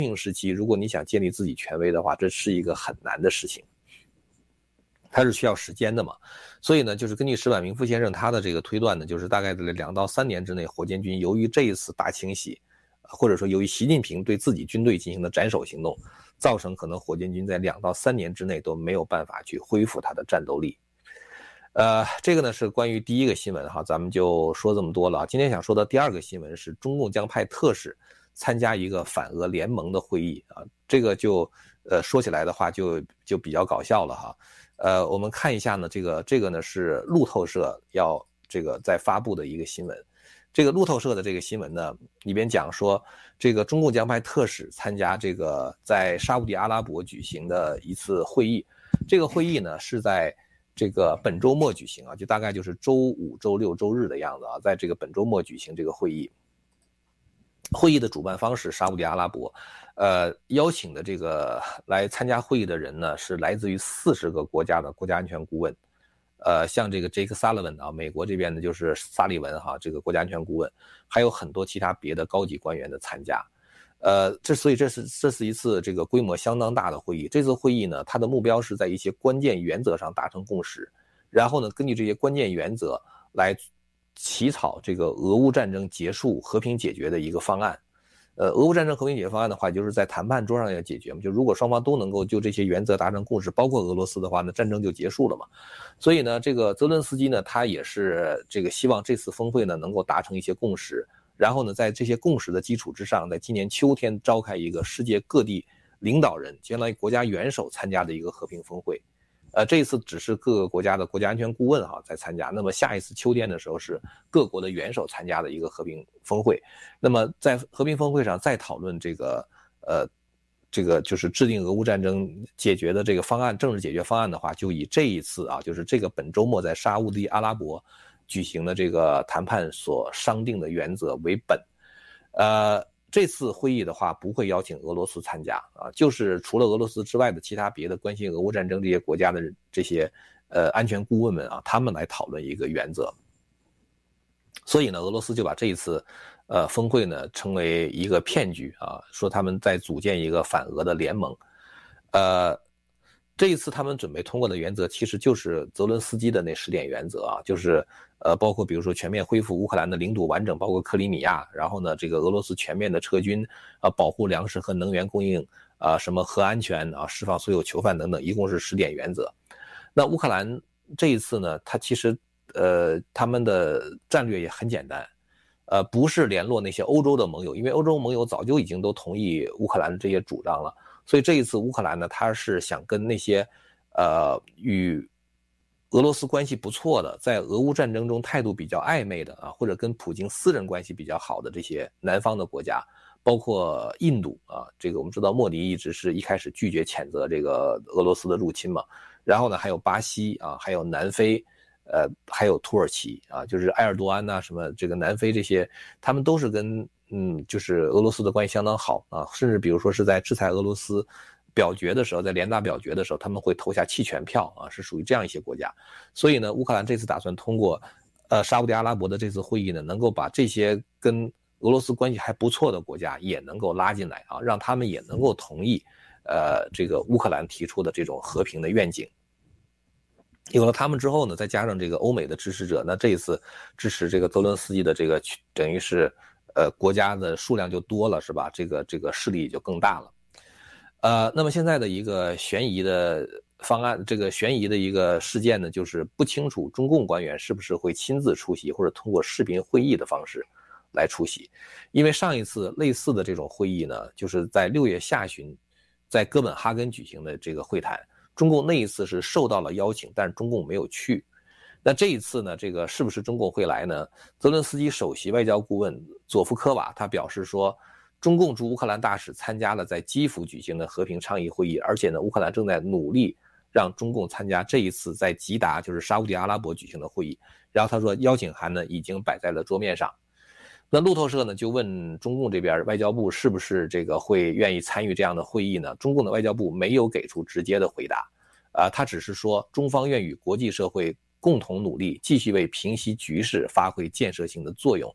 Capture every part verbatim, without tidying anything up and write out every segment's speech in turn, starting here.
命时期，如果你想建立自己权威的话，这是一个很难的事情，它是需要时间的嘛。所以呢，就是根据石板明夫先生他的这个推断呢，就是大概在两到三年之内，火箭军由于这一次大清洗，或者说由于习近平对自己军队进行的斩首行动，造成可能火箭军在两到三年之内都没有办法去恢复它的战斗力。呃，这个呢是关于第一个新闻哈，咱们就说这么多了。今天想说的第二个新闻是中共将派特使参加一个反俄联盟的会议啊，这个就呃说起来的话就就比较搞笑了哈。呃，我们看一下呢，这个这个呢是路透社要这个在发布的一个新闻。这个路透社的这个新闻呢，里边讲说，这个中共将派特使参加这个在沙烏地阿拉伯举行的一次会议。这个会议呢是在这个本周末举行啊，就大概就是周五、周六、周日的样子啊，在这个本周末举行这个会议。会议的主办方是沙烏地阿拉伯，呃，邀请的这个来参加会议的人呢，是来自于四十个国家的国家安全顾问，呃，像这个 Jake Sullivan 啊，美国这边的就是萨利文哈，这个国家安全顾问，还有很多其他别的高级官员的参加，呃，这所以这是这是一次这个规模相当大的会议。这次会议呢，它的目标是在一些关键原则上达成共识，然后呢，根据这些关键原则来起草这个俄乌战争结束和平解决的一个方案。呃，俄乌战争和平解决方案的话，就是在谈判桌上要解决嘛，就如果双方都能够就这些原则达成共识，包括俄罗斯的话呢，战争就结束了嘛。所以呢，这个泽伦斯基呢，他也是这个希望这次峰会呢能够达成一些共识，然后呢，在这些共识的基础之上，在今年秋天召开一个世界各地领导人，相当于国家元首参加的一个和平峰会。呃，这一次只是各个国家的国家安全顾问哈在参加，那么下一次秋天的时候是各国的元首参加的一个和平峰会。那么在和平峰会上再讨论这个呃这个就是制定俄乌战争解决的这个方案，政治解决方案的话，就以这一次啊，就是这个本周末在沙烏地阿拉伯举行的这个谈判所商定的原则为本。呃。这次会议的话不会邀请俄罗斯参加啊，就是除了俄罗斯之外的其他别的关心俄乌战争这些国家的这些呃安全顾问们啊，他们来讨论一个原则。所以呢，俄罗斯就把这一次呃峰会呢称为一个骗局啊，说他们在组建一个反俄的联盟。呃，这一次他们准备通过的原则其实就是泽伦斯基的那十点原则啊，就是呃，包括比如说全面恢复乌克兰的领土完整，包括克里米亚，然后呢，这个俄罗斯全面的撤军，啊，保护粮食和能源供应，啊，什么核安全啊，释放所有囚犯等等，一共是十点原则。那乌克兰这一次呢，它其实呃，他们的战略也很简单，呃，不是联络那些欧洲的盟友，因为欧洲盟友早就已经都同意乌克兰的这些主张了，所以这一次乌克兰呢，他是想跟那些呃与俄罗斯关系不错的，在俄乌战争中态度比较暧昧的啊，或者跟普京私人关系比较好的这些南方的国家，包括印度啊，这个我们知道莫迪一直是一开始拒绝谴责这个俄罗斯的入侵嘛，然后呢还有巴西啊，还有南非，呃，还有土耳其啊，就是埃尔多安呐、啊，什么这个南非这些，他们都是跟嗯，就是俄罗斯的关系相当好啊，甚至比如说是在制裁俄罗斯表决的时候，在联大表决的时候，他们会投下弃权票啊，是属于这样一些国家。所以呢，乌克兰这次打算通过呃沙烏地阿拉伯的这次会议呢，能够把这些跟俄罗斯关系还不错的国家也能够拉进来啊，让他们也能够同意呃这个乌克兰提出的这种和平的愿景。有了他们之后呢，再加上这个欧美的支持者，那这一次支持这个泽伦斯基的这个等于是呃国家的数量就多了，是吧？这个这个势力就更大了。呃，那么现在的一个悬疑的方案，这个悬疑的一个事件呢，就是不清楚中共官员是不是会亲自出席，或者通过视频会议的方式来出席。因为上一次类似的这种会议呢，就是在六月下旬在哥本哈根举行的这个会谈，中共那一次是受到了邀请，但是中共没有去。那这一次呢，这个是不是中共会来呢？泽伦斯基首席外交顾问佐夫科瓦他表示说，中共驻乌克兰大使参加了在基辅举行的和平倡议会议，而且呢，乌克兰正在努力让中共参加这一次在吉达，就是沙烏地阿拉伯举行的会议。然后他说，邀请函呢已经摆在了桌面上。那路透社呢就问中共这边外交部是不是这个会愿意参与这样的会议呢？中共的外交部没有给出直接的回答，啊、呃，他只是说中方愿与国际社会共同努力，继续为平息局势发挥建设性的作用。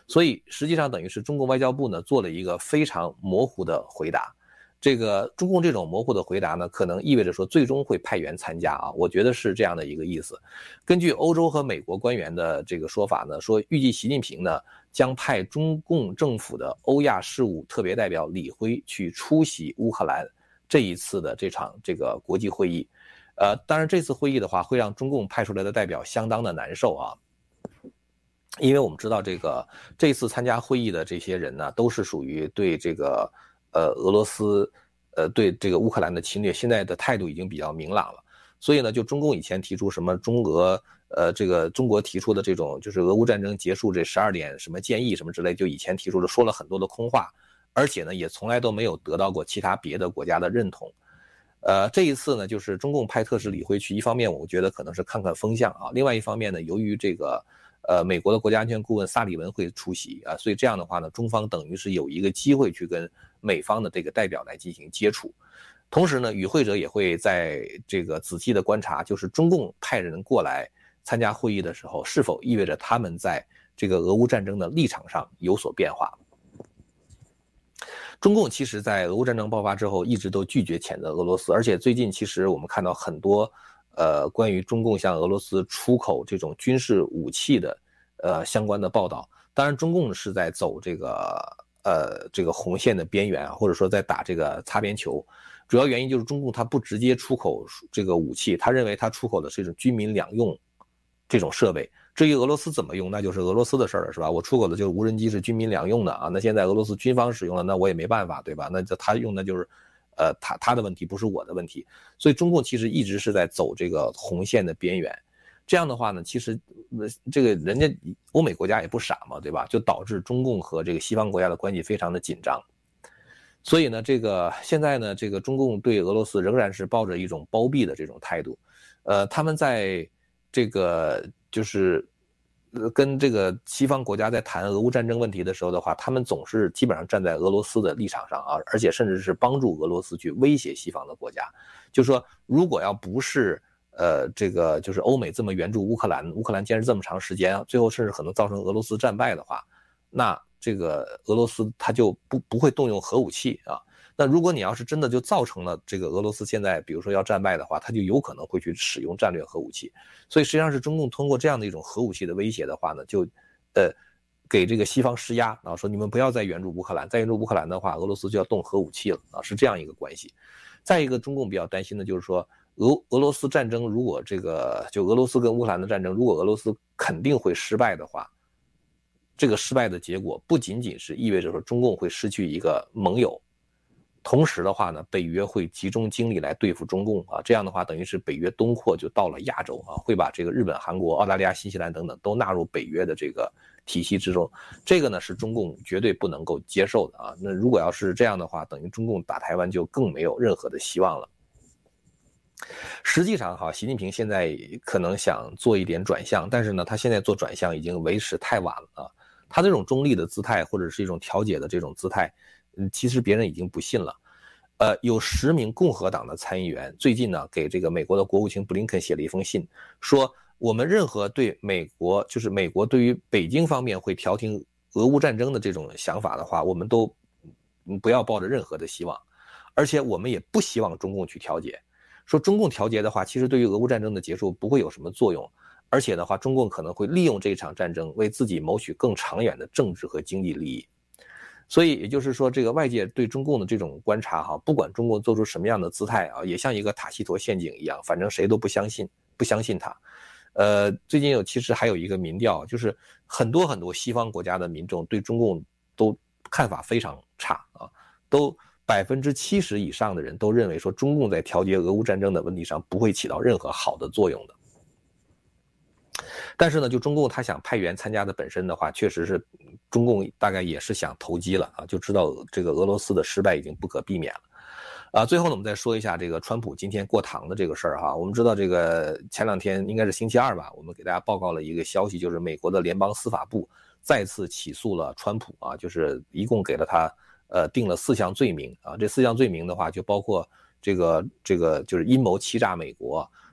所以实际上等于是中共外交部呢做了一个非常模糊的回答。这个中共这种模糊的回答呢，可能意味着说最终会派员参加啊，我觉得是这样的一个意思。根据欧洲和美国官员的这个说法呢，说预计习近平呢将派中共政府的欧亚事务特别代表李辉去出席乌克兰这一次的这场这个国际会议。呃，当然这次会议的话，会让中共派出来的代表相当的难受啊。因为我们知道这个这次参加会议的这些人呢，都是属于对这个呃俄罗斯呃对这个乌克兰的侵略现在的态度已经比较明朗了，所以呢就中共以前提出什么中俄呃这个中国提出的这种就是俄乌战争结束这十二点什么建议什么之类，就以前提出的说了很多的空话，而且呢也从来都没有得到过其他别的国家的认同。呃，这一次呢，就是中共派特使李辉去，一方面我觉得可能是看看风向啊，另外一方面呢，由于这个呃美国的国家安全顾问萨利文会出席啊，所以这样的话呢，中方等于是有一个机会去跟美方的这个代表来进行接触，同时呢，与会者也会在这个仔细的观察，就是中共派人过来参加会议的时候，是否意味着他们在这个俄乌战争的立场上有所变化。中共其实在俄乌战争爆发之后一直都拒绝谴责俄罗斯，而且最近其实我们看到很多呃关于中共向俄罗斯出口这种军事武器的呃相关的报道。当然中共是在走这个呃这个红线的边缘啊，或者说在打这个擦边球。主要原因就是中共它不直接出口这个武器，他认为他出口的是一种军民两用这种设备。至于俄罗斯怎么用，那就是俄罗斯的事儿了，是吧？我出口的就是无人机是军民两用的啊，那现在俄罗斯军方使用了，那我也没办法，对吧？那他用的就是，呃，他他的问题不是我的问题，所以中共其实一直是在走这个红线的边缘。这样的话呢，其实这个人家欧美国家也不傻嘛，对吧？就导致中共和这个西方国家的关系非常的紧张。所以呢，这个现在呢，这个中共对俄罗斯仍然是抱着一种包庇的这种态度，呃，他们在这个就是呃跟这个西方国家在谈俄乌战争问题的时候的话，他们总是基本上站在俄罗斯的立场上啊，而且甚至是帮助俄罗斯去威胁西方的国家。就是说，如果要不是呃这个就是欧美这么援助乌克兰，乌克兰坚持这么长时间，最后甚至可能造成俄罗斯战败的话，那这个俄罗斯它就不不会动用核武器啊。那如果你要是真的就造成了这个俄罗斯现在比如说要战败的话，它就有可能会去使用战略核武器。所以实际上是中共通过这样的一种核武器的威胁的话呢，就呃给这个西方施压啊，说你们不要再援助乌克兰，再援助乌克兰的话，俄罗斯就要动核武器了啊，是这样一个关系。再一个，中共比较担心的就是说，俄俄罗斯战争如果这个就俄罗斯跟乌克兰的战争，如果俄罗斯肯定会失败的话，这个失败的结果不仅仅是意味着说中共会失去一个盟友。同时的话呢，北约会集中精力来对付中共啊，这样的话等于是北约东扩就到了亚洲啊，会把这个日本、韩国、澳大利亚、新西兰等等都纳入北约的这个体系之中。这个呢是中共绝对不能够接受的啊。那如果要是这样的话，等于中共打台湾就更没有任何的希望了。实际上哈，习近平现在可能想做一点转向，但是呢，他现在做转向已经为时太晚了啊。他这种中立的姿态或者是一种调解的这种姿态，嗯，其实别人已经不信了。呃，有十名共和党的参议员最近呢给这个美国的国务卿布林肯写了一封信，说我们任何对美国就是美国对于北京方面会调停俄乌战争的这种想法的话，我们都不要抱着任何的希望，而且我们也不希望中共去调解。说中共调节的话，其实对于俄乌战争的结束不会有什么作用，而且的话，中共可能会利用这场战争为自己谋取更长远的政治和经济利益。所以也就是说，这个外界对中共的这种观察哈，不管中共做出什么样的姿态啊，也像一个塔西佗陷阱一样，反正谁都不相信，不相信他。呃，最近有其实还有一个民调，就是很多很多西方国家的民众对中共都看法非常差啊，都百分之七十以上的人都认为说中共在调节俄乌战争的问题上不会起到任何好的作用的。但是呢，就中共他想派员参加的本身的话，确实是中共大概也是想投机了啊，就知道这个俄罗斯的失败已经不可避免了。啊，最后呢，我们再说一下这个川普今天过堂的这个事儿哈。我们知道这个前两天应该是星期二吧，我们给大家报告了一个消息，就是美国的联邦司法部再次起诉了川普啊，就是一共给了他呃定了四项罪名啊。这四项罪名的话，就包括这个这个就是阴谋欺诈美国，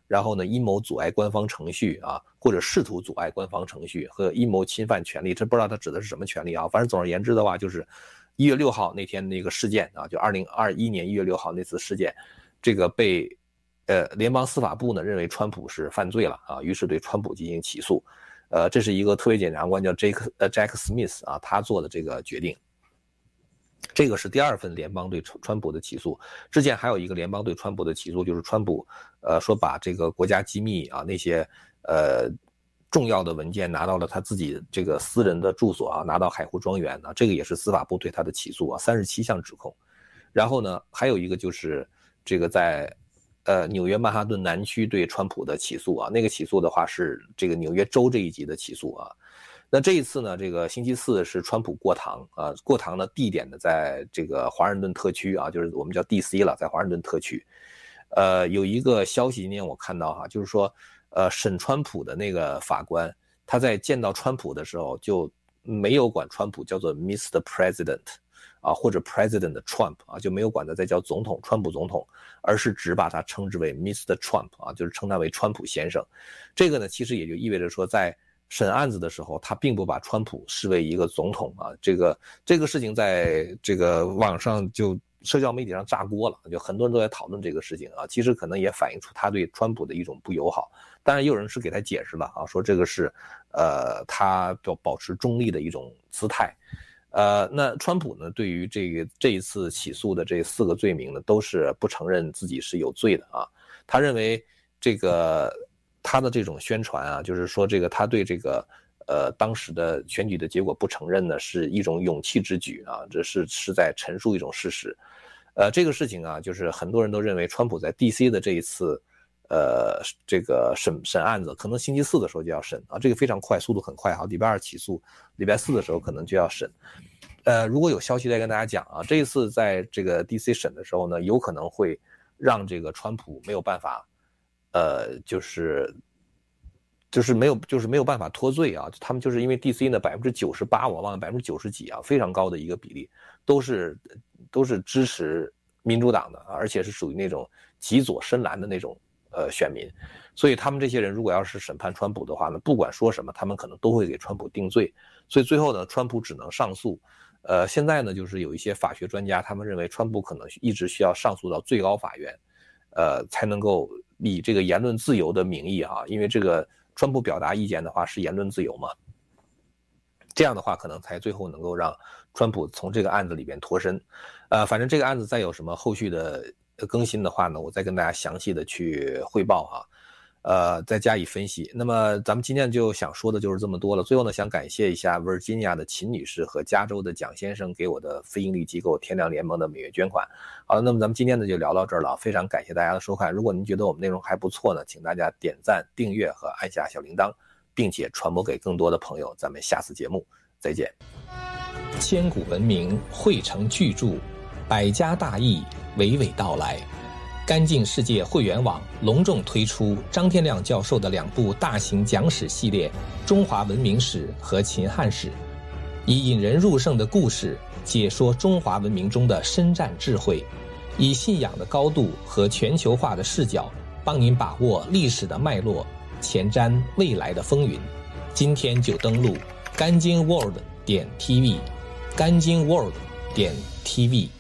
然后呢阴谋阻碍官方程序啊，或者试图阻碍官方程序和阴谋侵犯权利，这不知道他指的是什么权利啊。反正总而言之的话，就是一月六号那天那个事件啊，就二零二一年一月六号那次事件，这个被呃联邦司法部呢认为川普是犯罪了啊，于是对川普进行起诉。呃，这是一个特别检察官叫 Jake 呃 Jack Smith 啊，他做的这个决定。这个是第二份联邦对川普的起诉。之前还有一个联邦对川普的起诉，就是川普呃说把这个国家机密啊那些呃重要的文件拿到了他自己这个私人的住所啊，拿到海湖庄园啊，这个也是司法部对他的起诉啊，三十七项指控。然后呢，还有一个就是这个在呃纽约曼哈顿南区对川普的起诉啊，那个起诉的话是这个纽约州这一级的起诉啊。那这一次呢，这个星期四是川普过堂啊，过堂的地点呢在这个华盛顿特区啊，就是我们叫 D C 了，在华盛顿特区。呃，有一个消息今天我看到哈、啊，就是说呃审川普的那个法官，他在见到川普的时候就没有管川普叫做 Mister President 啊，或者 President Trump 啊，就没有管他再叫总统川普总统，而是只把他称之为 Mister Trump 啊，就是称他为川普先生。这个呢，其实也就意味着说，在审案子的时候，他并不把川普视为一个总统啊。这个这个事情在这个网上就社交媒体上炸锅了，就很多人都在讨论这个事情啊。其实可能也反映出他对川普的一种不友好，当然也有人是给他解释了啊，说这个是呃他保保持中立的一种姿态。呃，那川普呢，对于这个这一次起诉的这四个罪名呢，都是不承认自己是有罪的啊。他认为这个他的这种宣传啊，就是说这个他对这个呃当时的选举的结果不承认呢，是一种勇气之举啊，这是是在陈述一种事实。呃，这个事情啊，就是很多人都认为川普在 D C 的这一次呃这个审审案子，可能星期四的时候就要审啊，这个非常快，速度很快啊，礼拜二起诉，礼拜四的时候可能就要审。呃，如果有消息再跟大家讲啊，这一次在这个 D C 审的时候呢，有可能会让这个川普没有办法，呃，就是就是没有就是没有办法脱罪啊。他们就是因为 D C 呢百分之九十八，我忘了百分之九十几啊，非常高的一个比例，都是都是支持民主党的，而且是属于那种极左深蓝的那种呃选民，所以他们这些人如果要是审判川普的话呢，不管说什么，他们可能都会给川普定罪，所以最后呢，川普只能上诉。呃，现在呢，就是有一些法学专家，他们认为川普可能一直需要上诉到最高法院，呃，才能够以这个言论自由的名义啊，因为这个川普表达意见的话是言论自由嘛，这样的话可能才最后能够让川普从这个案子里边脱身。呃，反正这个案子再有什么后续的更新的话呢，我再跟大家详细的去汇报哈。呃，再加以分析。那么咱们今天就想说的就是这么多了。最后呢，想感谢一下 Virginia 的秦女士和加州的蒋先生给我的非营利机构天亮联盟的每月捐款。好了，那么咱们今天呢就聊到这儿了，非常感谢大家的收看。如果您觉得我们内容还不错呢，请大家点赞、订阅和按下小铃铛，并且传播给更多的朋友。咱们下次节目再见。 千古文明汇成巨著，百家大义娓娓道来。干净世界会员网隆重推出张天亮教授的两部大型讲史系列《中华文明史》和《秦汉史》，以引人入胜的故事解说中华文明中的深战智慧，以信仰的高度和全球化的视角，帮您把握历史的脉络，前瞻未来的风云。今天就登录干净 world 点 T V， 干净 world 点 T V。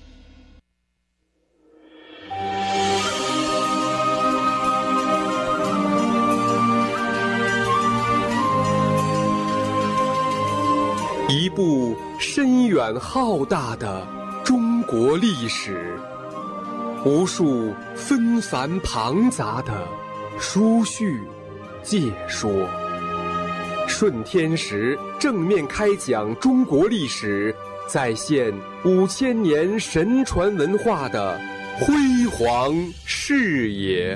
一部深远浩大的中国历史，无数纷繁庞杂的书序解说。顺天时正面开讲中国历史，再现五千年神传文化的辉煌视野。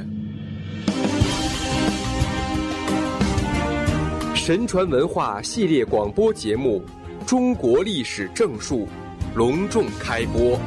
神传文化系列广播节目《中国历史正述》隆重开播。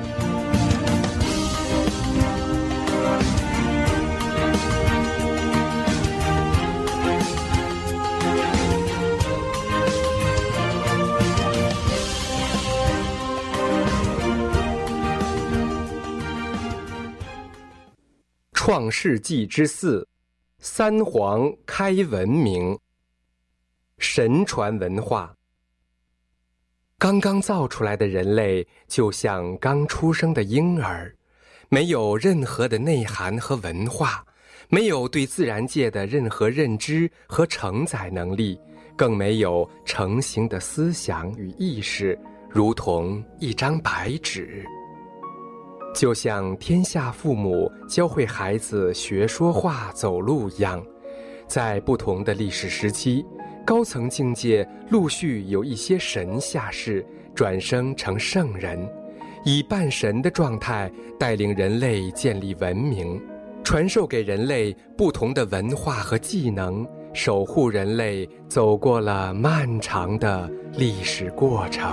创世纪之四， 三皇开文明。神传文化。刚刚造出来的人类就像刚出生的婴儿，没有任何的内涵和文化，没有对自然界的任何认知和承载能力，更没有成型的思想与意识，如同一张白纸。就像天下父母教会孩子学说话走路一样，在不同的历史时期，高层境界陆续有一些神下世，转生成圣人，以半神的状态带领人类建立文明，传授给人类不同的文化和技能，守护人类走过了漫长的历史过程。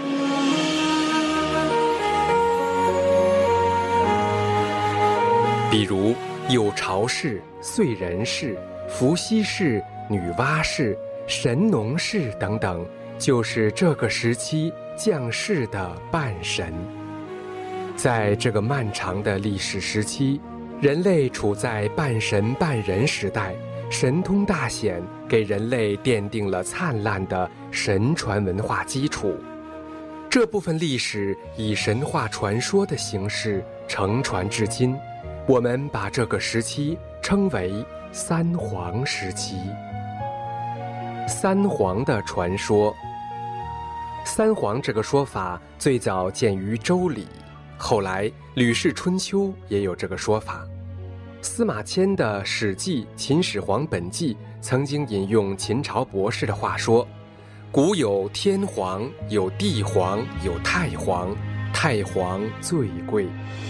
比如有巢氏、燧人氏、伏羲氏、女娲氏、神农氏等等，就是这个时期降世的半神。在这个漫长的历史时期，人类处在半神半人时代，神通大显，给人类奠定了灿烂的神传文化基础。这部分历史以神话传说的形式承传至今，我们把这个时期称为三皇时期。三皇的传说。三皇这个说法最早见于《周礼》，后来《吕氏春秋》也有这个说法。司马迁的《史记·秦始皇本纪》曾经引用秦朝博士的话说：古有天皇，有地皇，有太皇，太皇最贵。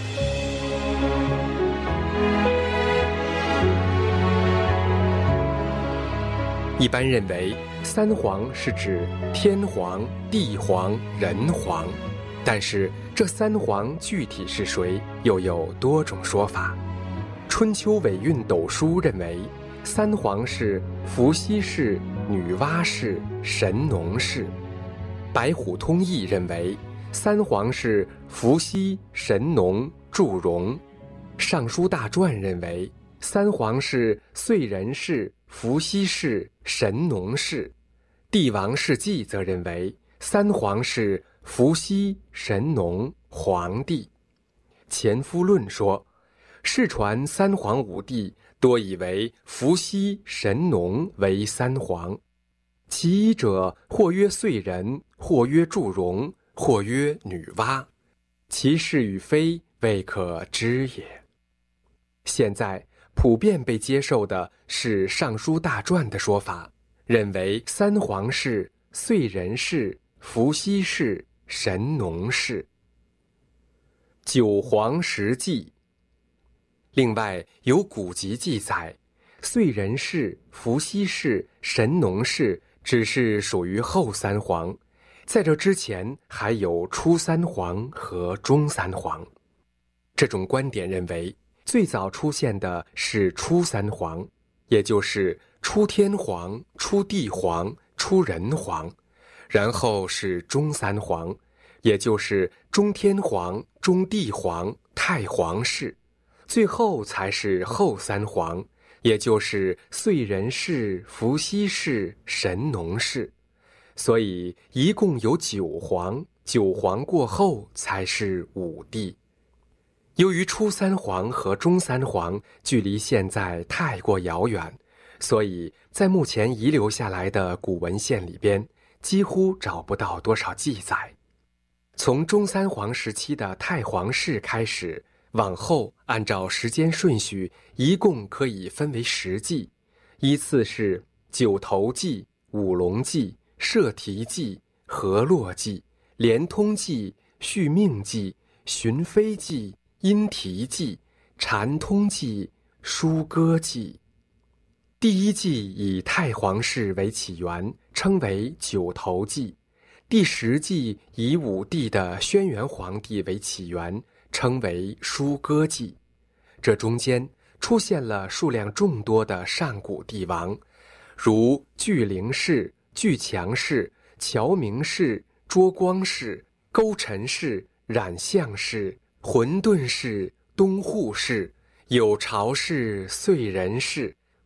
一般认为，三皇是指天皇、地皇、人皇，但是这三皇具体是谁，又有多种说法。春秋尾韵斗书认为，三皇是伏羲氏、女娲氏、神农氏。白虎通义认为，三皇是伏羲、神农、祝融。尚书大传认为，三皇是燧人氏、伏羲氏、神农氏。帝王世纪则认为，三皇是伏羲、神农、黄帝。前夫论说，世传三皇五帝多以为伏羲、神农为三皇，其一者或曰燧人，或曰祝融，或曰女娲，其是与非未可知也。现在普遍被接受的是《尚书大传》的说法，认为三皇是燧人氏、伏羲氏、神农氏。九皇十纪。另外有古籍记载，燧人氏、伏羲氏、神农氏只是属于后三皇，在这之前还有初三皇和中三皇。这种观点认为，最早出现的是初三皇，也就是初天皇、初地皇、初人皇，然后是中三皇，也就是中天皇、中地皇、太皇氏，最后才是后三皇，也就是燧人氏、伏羲氏、神农氏。所以一共有九皇，九皇过后才是五帝。由于初三皇和中三皇距离现在太过遥远，所以在目前遗留下来的古文献里边，几乎找不到多少记载。从中三皇时期的太皇氏开始，往后按照时间顺序，一共可以分为十纪，依次是九头纪、五龙纪、摄提纪、河洛纪、连通纪、续命纪、寻飞纪、阴提纪、禅通纪、舒歌纪。第一纪以太皇氏为起源，称为九头纪；第十纪以武帝的轩辕皇帝为起源，称为舒歌纪。这中间出现了数量众多的上古帝王，如巨灵氏、巨强氏、乔明氏、卓光氏、勾陈氏、冉相氏、混沌氏、东户氏、有巢氏、燧人氏、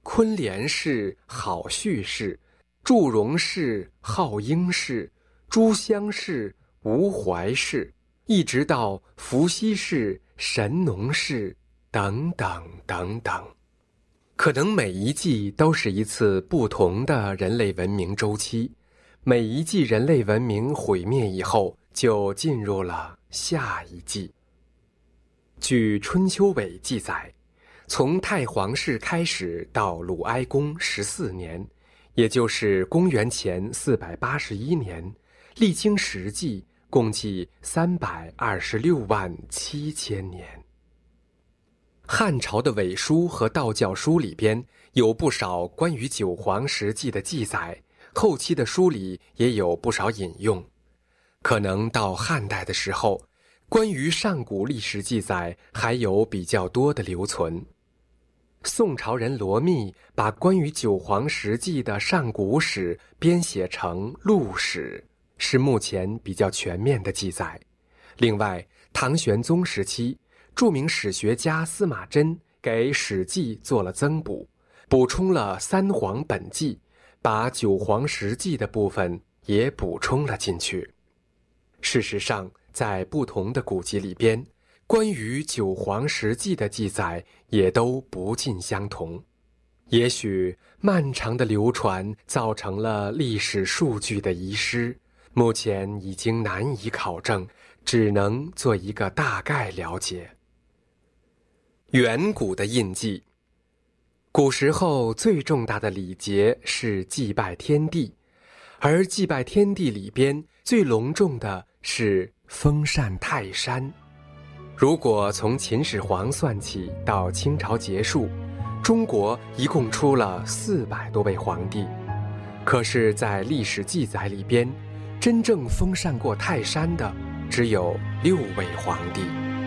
昆连氏、好绪氏、祝融氏、好英氏、朱襄氏、吴怀氏，一直到伏羲氏、神农氏等等等等。可能每一季都是一次不同的人类文明周期，每一季人类文明毁灭以后，就进入了下一季。据《春秋尾》记载，从太皇氏开始到鲁哀公十四年，也就是公元前四百八十一年，历经十季，共计三百二十六万七千年。汉朝的伪书和道教书里边有不少关于九皇十纪的记载，后期的书里也有不少引用。可能到汉代的时候，关于上古历史记载还有比较多的留存。宋朝人罗密把关于九皇十纪的上古史编写成陆史，是目前比较全面的记载。另外，唐玄宗时期，著名史学家司马真给《史记》做了增补，补充了三皇本纪，把九皇十纪的部分也补充了进去。事实上，在不同的古籍里边，关于九皇十纪的记载也都不尽相同。也许漫长的流传造成了历史数据的遗失，目前已经难以考证，只能做一个大概了解。远古的印记。古时候最重大的礼节是祭拜天地，而祭拜天地里边最隆重的是封禅泰山。如果从秦始皇算起到清朝结束，中国一共出了四百多位皇帝，可是在历史记载里边，真正封禅过泰山的只有六位皇帝。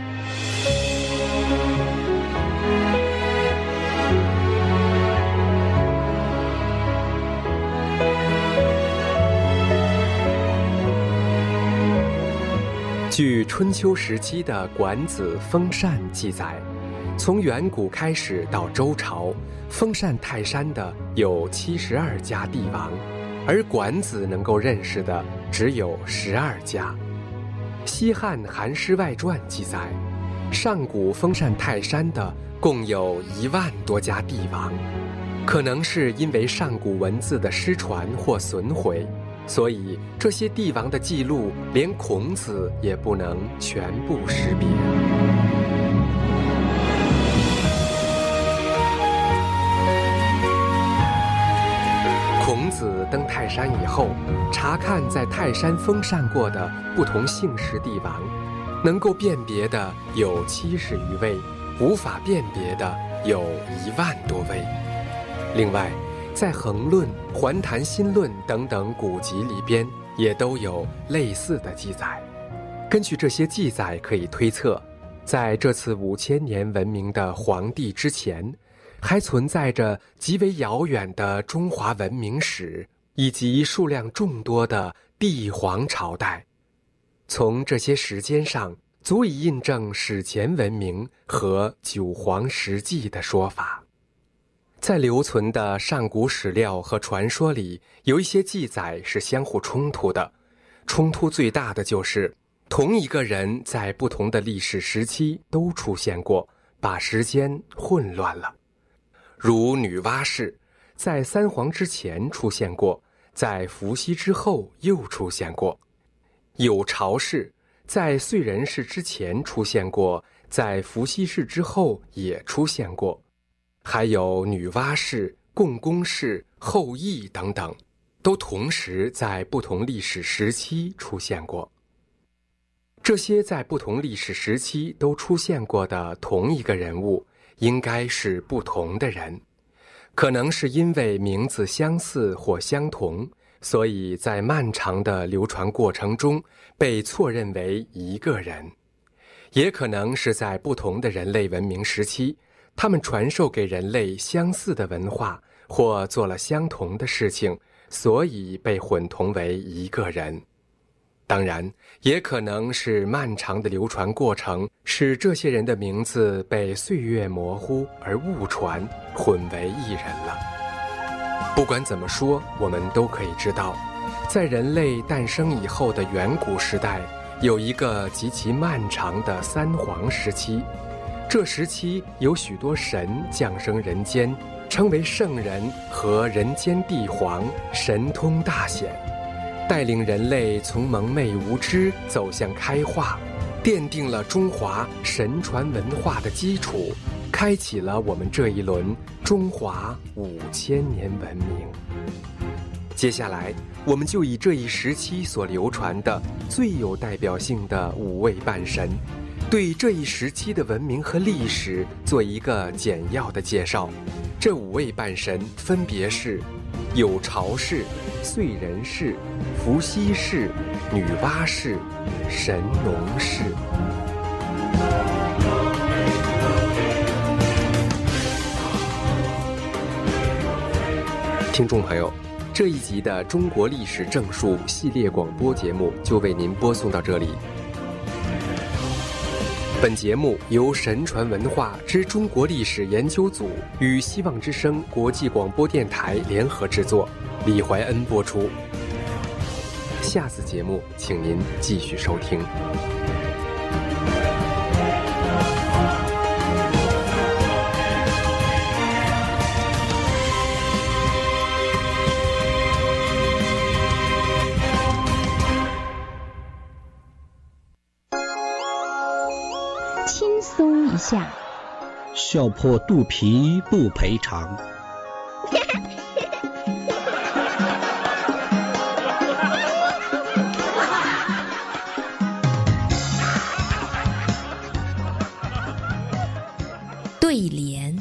据春秋时期的《管子·封禅》记载，从远古开始到周朝，封禅泰山的有七十二家帝王，而管子能够认识的只有十二家。西汉《韩诗外传》记载，上古封禅泰山的共有一万多家帝王，可能是因为上古文字的失传或损毁，所以这些帝王的记录连孔子也不能全部识别。孔子登泰山以后，查看在泰山封禅过的不同姓氏帝王，能够辨别的有七十余位，无法辨别的有一万多位。另外，在衡论、环坛新论等等古籍里边，也都有类似的记载。根据这些记载可以推测，在这次五千年文明的皇帝之前，还存在着极为遥远的中华文明史，以及数量众多的帝皇朝代。从这些时间上，足以印证史前文明和九皇十纪的说法。在留存的上古史料和传说里，有一些记载是相互冲突的。冲突最大的就是同一个人在不同的历史时期都出现过，把时间混乱了。如女娲氏，在三皇之前出现过，在伏羲之后又出现过；有巢氏，在燧人氏之前出现过，在伏羲氏之后也出现过。还有女娲氏、共工氏、后羿等等，都同时在不同历史时期出现过。这些在不同历史时期都出现过的同一个人物，应该是不同的人，可能是因为名字相似或相同，所以在漫长的流传过程中被错认为一个人。也可能是在不同的人类文明时期，他们传授给人类相似的文化，或做了相同的事情，所以被混同为一个人。 当然，也可能是漫长的流传过程，使这些人的名字被岁月模糊而误传，混为一人了。不管怎么说，我们都可以知道，在人类诞生以后的远古时代，有一个极其漫长的三皇时期。这时期有许多神降生人间，称为圣人和人间帝皇，神通大显，带领人类从蒙昧无知走向开化，奠定了中华神传文化的基础，开启了我们这一轮中华五千年文明。接下来，我们就以这一时期所流传的最有代表性的五位半神，对这一时期的文明和历史做一个简要的介绍。这五位半神分别是有巢氏、燧人氏、伏羲氏、女娲氏、神农氏。听众朋友，这一集的中国历史正数系列广播节目就为您播送到这里。本节目由神传文化之中国历史研究组与希望之声国际广播电台联合制作，李怀恩播出。下次节目请您继续收听。 轻松一下， 笑破肚皮不赔偿。 对联。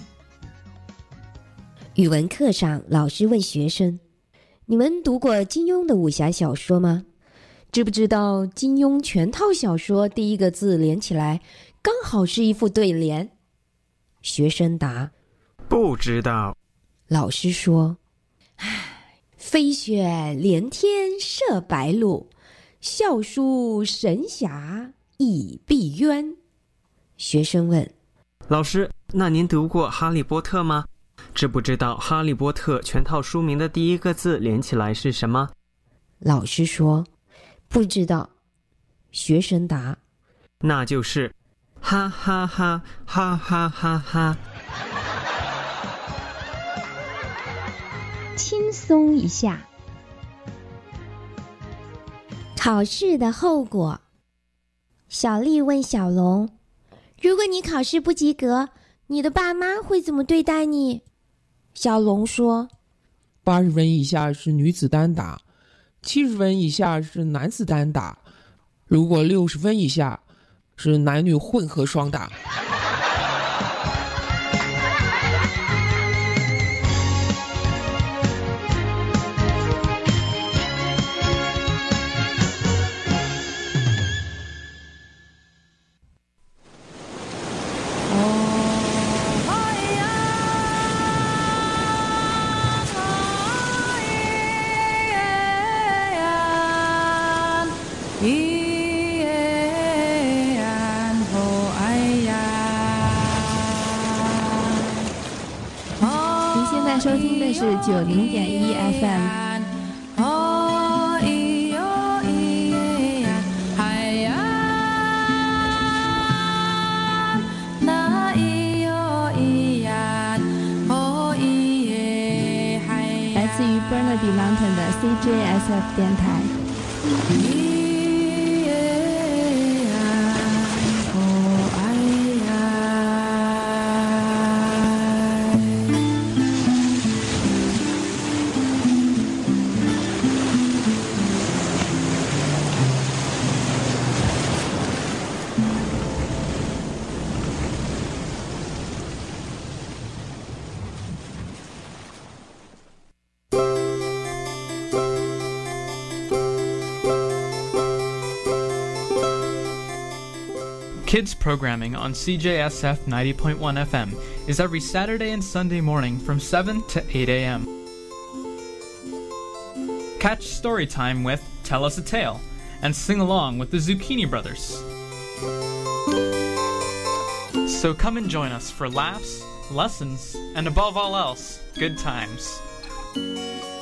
语文课上，老师问学生：“你们读过金庸的武侠小说吗？知不知道金庸全套小说第一个字连起来刚好是一副对联？”学生答：“ 不知道。” 老师说：“唉，飞雪连天射白鹿，笑书神侠倚碧鸳。”学生问：“ 老师，那您读过《哈利波特》吗？知不知道《哈利波特》全套书名的第一个字连起来是什么？” 老师说：“不知道。”学生答：“ 那就是哈哈哈哈哈哈哈。” 轻松一下。 考试的后果。小丽问小龙：“如果你考试不及格，你的爸妈会怎么对待你？”小龙说：“ 八十分以下是女子单打，七十分以下是男子单打，如果六十分以下是男女混合双打。” 收听的是九零点一 F M。来自于 Burnaby Mountain 的 C J S F 电台。 Kids programming on C J S F ninety point one F M is every Saturday and Sunday morning from seven to eight a m Catch Storytime with Tell Us a Tale, and sing along with the Zucchini Brothers. So come and join us for laughs, lessons, and above all else, good times.